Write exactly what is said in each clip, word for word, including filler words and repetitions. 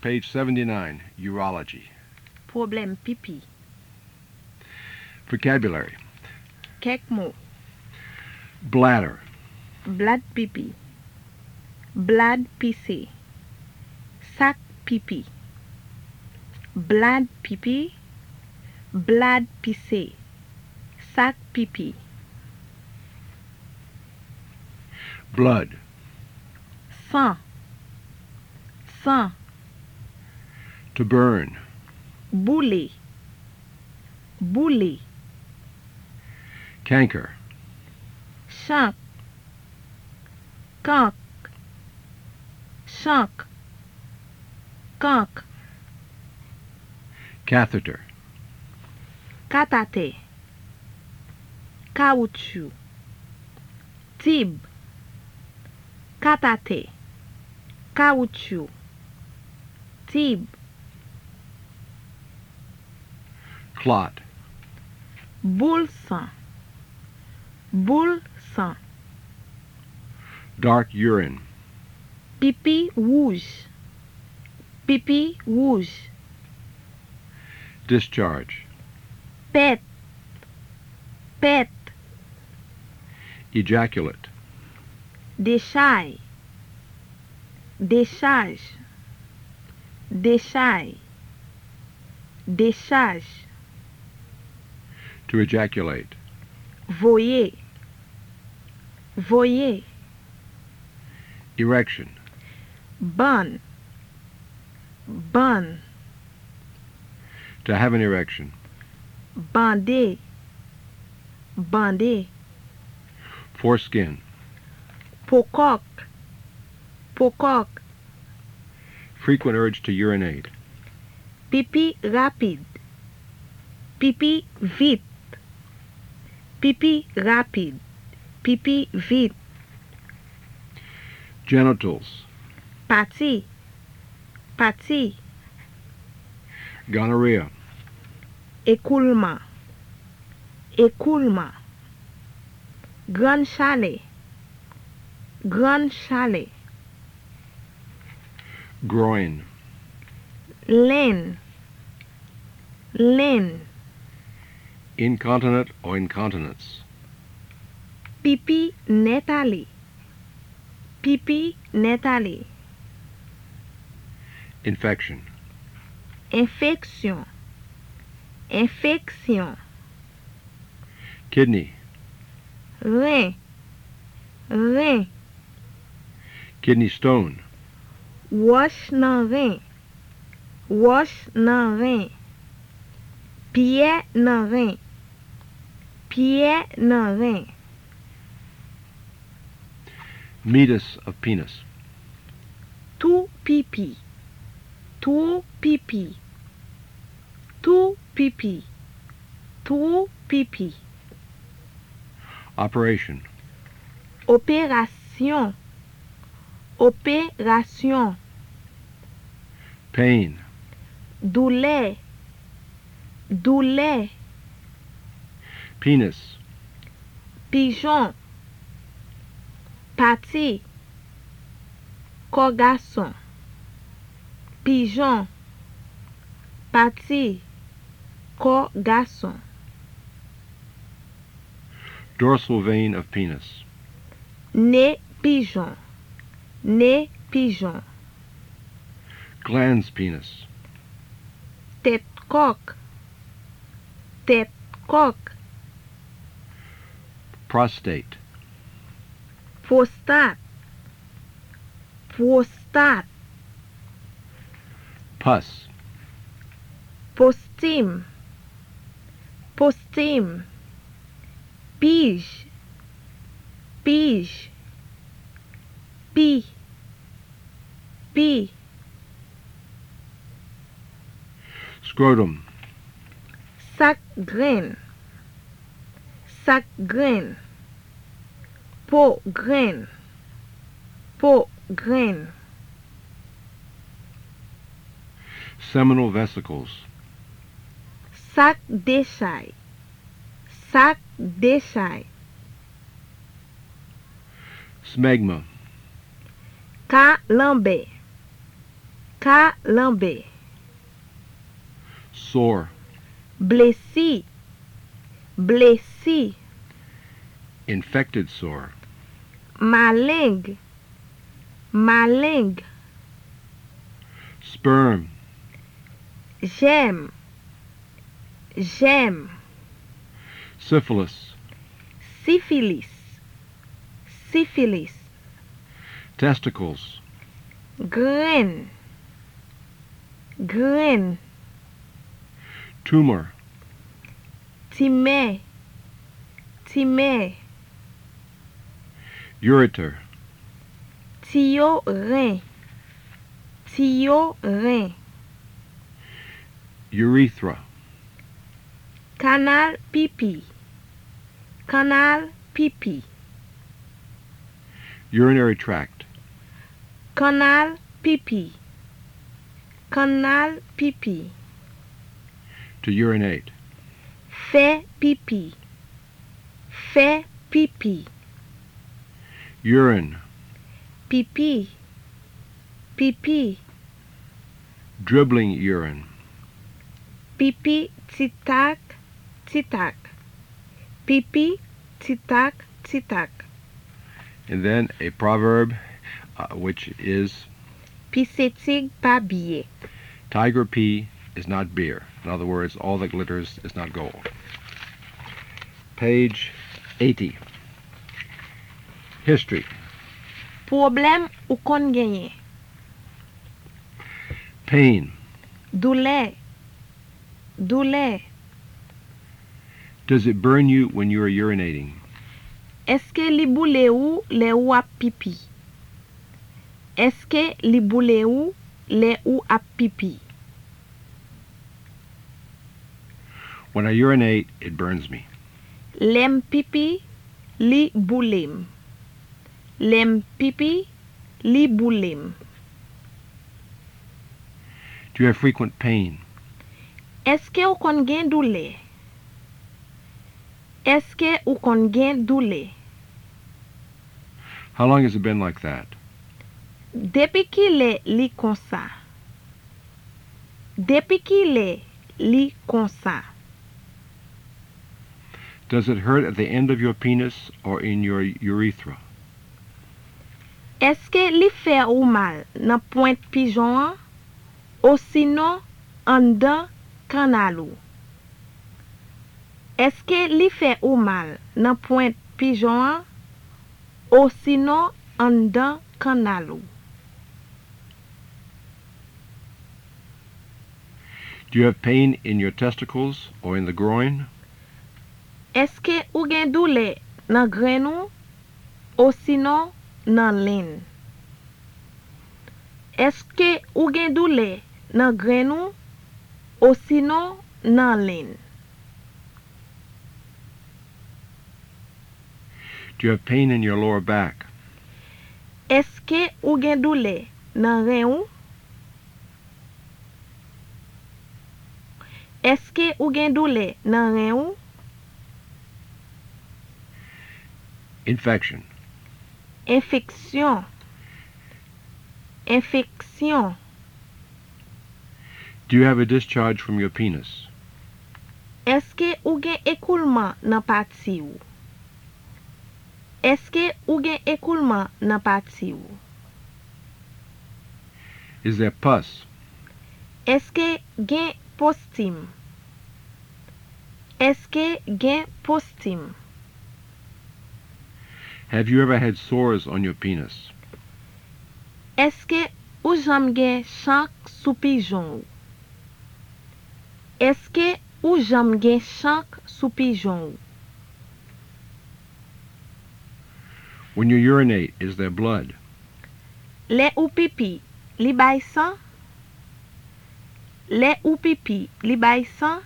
Page seventy-nine, Urology. Problème pipi. Vocabulary. Quelques mots. Bladder. Blad pipi. Blad pissé. Sac pipi. Blad pipi. Blad pissé. Sac pipi. Blood. Sang. Sang. To burn. Bouler. Bouler. Canker. Chaque. Canque. Chaque. Canque. Catheter. Catate. Caoutchouc. Tube. Catate. Caoutchouc. Tube. Clot. Boule sang. Boule sang. Dark urine. Pipi rouge. Pipi rouge. Discharge. Pète. Pète. Ejaculate. Déchaille. Décharge. Déchaille. Décharge. To ejaculate. Voyer. Voyer. Erection. Bonne. Bonne. To have an erection. Bandé. Bandé. Foreskin. Pocoque. Pocoque. Frequent urge to urinate. Pipi rapide. Pipi vite. Pipi rapide. Pipi vite. Genitals. Partie. Partie. Gonorrhea. Écoulement. Écoulement. Grand chalet. Grand chalet. Groin. Laine. Laine. Incontinent or incontinence. Pipi net allé. Pipi net allé. Infection. Infection. Infection. Kidney. Rein. Rein. Kidney stone. Wash nan rein. Wash nan rein. Pied nan rein. Pied nan rein. Meatus of penis. Tout pipi. Tout pipi. Tout pipi. Tout pipi. Operation. Opération. Opération. Pain. Douleur. Douleur. Penis. Pigeon. Partie. Corps garçon. Pigeon. Partie. Corps garçon. Dorsal vein of penis. Nez pigeon. Nez pigeon. Glans penis. Tête coq. Tête coq. Prostate. Prostate. Prostate. Pus. Postime. Postime. Pige. Pige. Pie. Pie. Scrotum. Sac graine. Sac graine. Peau graine. Peau graine. Seminal vesicles. Sac d'échaille. Sac d'échaille. Smegma. Calambé. Ka lambe. Sore. Blessi. Blessi. Infected sore. Maling. Maling. Sperm. J'aime. J'aime. Syphilis. Syphilis. Syphilis. Testicles. Grain. Grain. Tumor. Timé. Timé. Ureter. Tio rein. Tio rein. Urethra. Canal pipi. Canal pipi. Urinary tract. Canal pipi. Canal pipi. To urinate. Fait pipi. Fait pipi. Urine. Pipi. Pipi. Dribbling urine. Pipi titak titak. Pipi titak titak. And then a proverb, uh, which is Pisetig pa biye. tiger pee is not beer. In other words, all that glitters is not gold. Page eighty. History. Problem ou kon genye. Pain. Douleur. Douleur. Does it burn you when you are urinating? Eske li boule ou le ou ap pipi? Eske li boule ou le ou ap pipi? When I urinate, it burns me. Lem pipi, li boulem. Lem pipi, li boulem. Do you have frequent pain? Eske ou kon gen doule? Eske ou kon gen doule? How long has it been like that? Depi ki le li konsa? Depi ki le li konsa? Does it hurt at the end of your penis or in your urethra? Eske li fe ou mal nan point pijon an? Ou sinon an dan kanal ou? Eske li fe ou mal nan point pijon an? Ou sinon an dan kanal ou? Do you have pain in your testicles or in the groin? Eske ou gen doule nan gren ou? Ou sinon nan len? Eske ou gen doule nan gren ou? Ou sinon nan len? Do you have pain in your lower back? Eske ou gen doule nan ren ou? Eske ou gen doule nan ren ou? Infection. Infeksyon. Infeksyon. Do you have a discharge from your penis? Eske ou gen ekoulement nan pati ou? Eske ou gen ekoulement nan pati ou? Is there pus? Eske gen postim? Eske gen postim? Have you ever had sores on your penis? Eske ou jam gen chank sou pijon ou? Eske ou jam gen chank sou pijon ou? When you urinate, is there blood? Le ou pipi, li bay san? Le ou pipi, li bay san?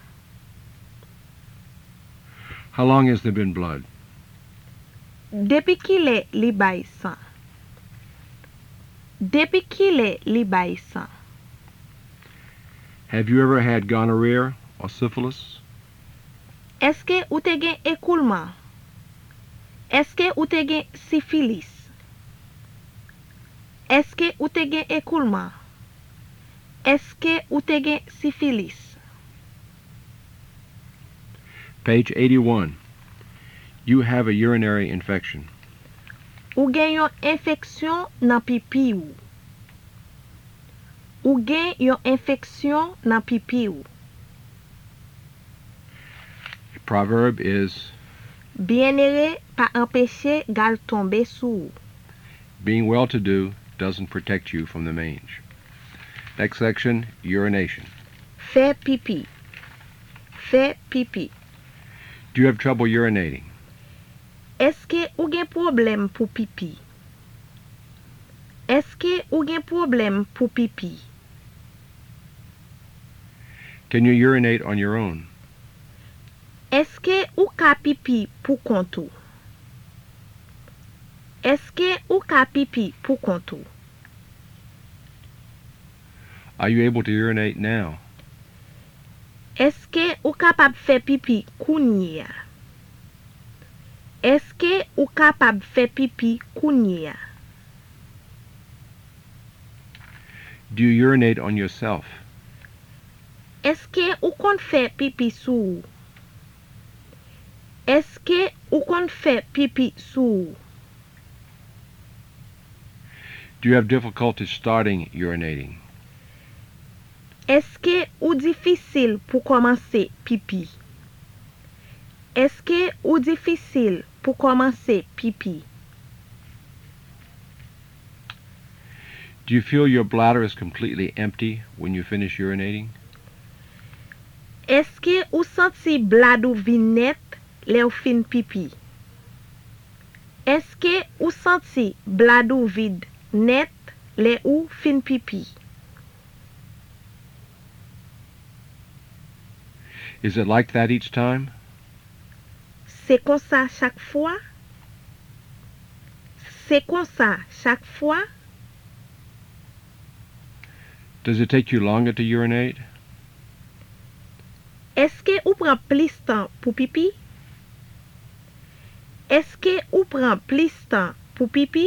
How long has there been blood? Depi ki le li bay san? Depi ki le li bay san? Have you ever had gonorrhea or syphilis? Eske ou te gen ekoulement? Eske ou te gen syphilis? Eske ou te gen ekoulement? Eske ou te gen syphilis? Page eighty-one. You have a urinary infection. Ou gen yon infeksyon nan pipi ou. Ou gen yon infeksyon nan pipi ou. A proverb is Bienere pa empêche gal tombe sou ou. being well-to-do doesn't protect you from the mange. Next section, urination. Fè pipi. Fè pipi. Do you have trouble urinating? Eske ou gen problem pou pipi? Eske ou gen problem pou pipi? Can you urinate on your own? Eske ou ka pipi pou kontou? Eske ou ka pipi pou kontou? Are you able to urinate now? Eske ou kapab fè pipi kounye? Eske ou kapab fè pipi kounye? Do you urinate on yourself? Eske ou kon fè pipi sou? Eske ou kon fè pipi sou? Do you have difficulty starting urinating? Eske ou difisil pou komanse pipi? Eske ou difisil pou komanse pipi? Do you feel your bladder is completely empty when you finish urinating? Eske ou santi bladou vin net le ou fin pipi? Eske ou santi bladou vide net le ou fin pipi? Is it like that each time? Se kon sa chak fwa? Se kon sa chak fwa? Does it take you longer to urinate? Eske ou pran plis tan pou pipi? Eske ou pran plis tan pou pipi?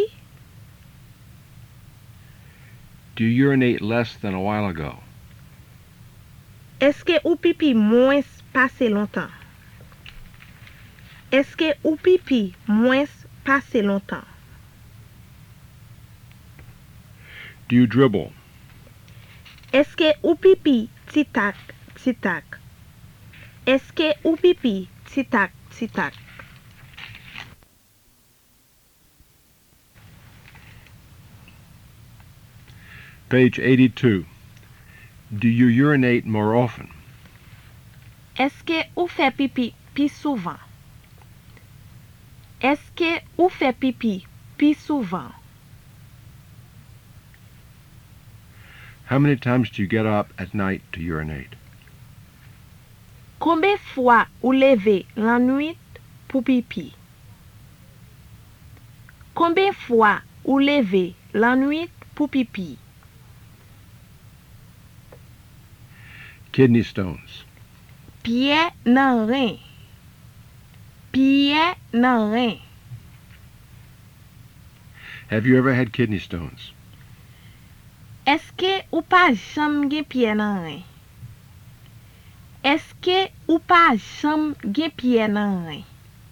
Do you urinate less than a while ago? Eske ou pipi mwens pase lontan? Eske ou pipi mwens pase lontan? Do you dribble? Eske ou pipi titak titak? Eske ou pipi titak titak? Page eighty-two. Do you urinate more often? Eske ou fè pipi pi souvan? Eske ou fè pipi pi souvan? How many times do you get up at night to urinate? Kombe fwa ou leve lan nuit pou pipi? Kombe fwa ou leve lan nuit pou pipi? Kidney stones. Piye nan ren. Piye nan ren. Have you ever had kidney stones? Eske ou pa jam gen piye nan ren? Eske ou pa jam gen piye nan ren?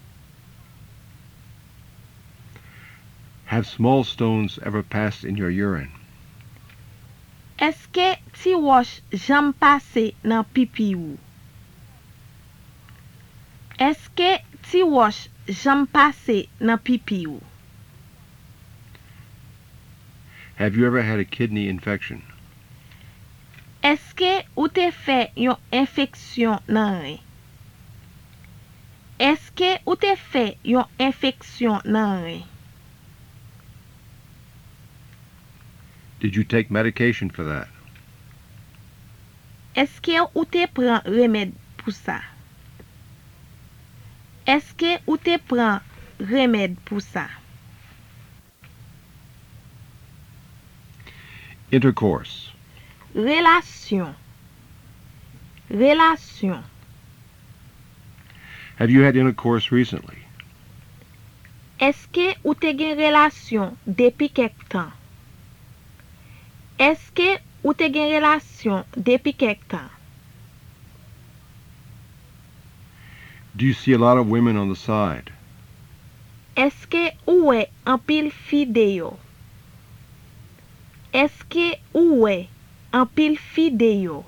Have small stones ever passed in your urine? Eske ti wosh jam pase nan pipi ou? Eske ti wosh jam pase nan pipi ou? Have you ever had a kidney infection? Eske ou te fe yon infeksyon nan ren? Eske ou te fe yon infeksyon nan ren? Did you take medication for that? Eske ou te pran remèd pou sa? Eske ou te pran remèd pou sa? Intercourse. Relasyon. Relasyon. Have you had intercourse recently? Eske ou te gen relasyon depi kek tan? Eske ou te gen relasyon depi kek tan? Do you see a lot of women on the side? Eske ou we an pil fi de yo? Eske ou we an pil fi de yo?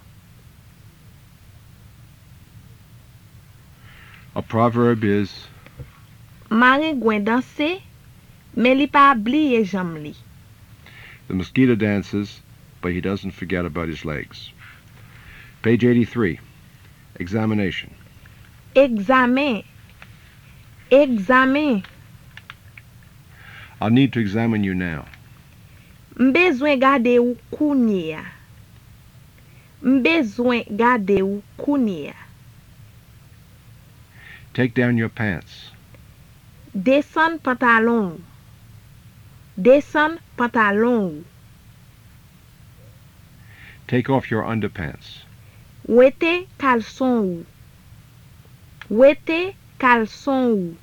A proverb is, Mare gwen danse, men li pa bliye jam li. the mosquito dances, but he doesn't forget about his legs. Page eighty-three. Examination. Examen. Examen. I'll need to examine you now. Mbezwen gade ou kounye ya. Mbezwen gade ou kounye ya. Take down your pants. Desan pantalon ou. Desan pantalon ou. Take off your underpants. Wete kalson ou. Wete kalson ou.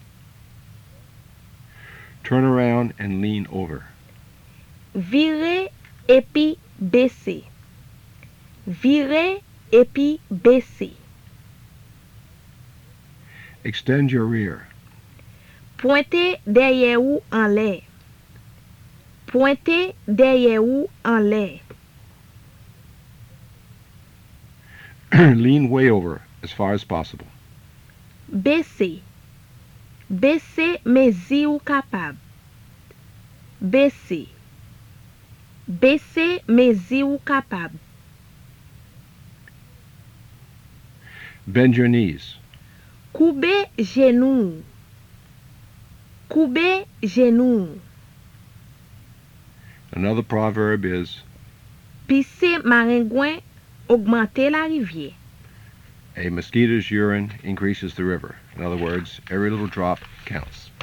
Turn around and lean over. Vire epi bese. Vire epi bese. Extend your rear. Pointe derrière ou en l'air. Pointe derrière ou en l'air. Lean way over as far as possible. Baisser. Baisser mezi ou capable. Baisser. Baisser mezi ou capable. Bend your knees. Koube genou. Koube genou. Another proverb is, Pisse maringouin, augmenter la rivière. a mosquito's urine increases the river. In other words, every little drop counts.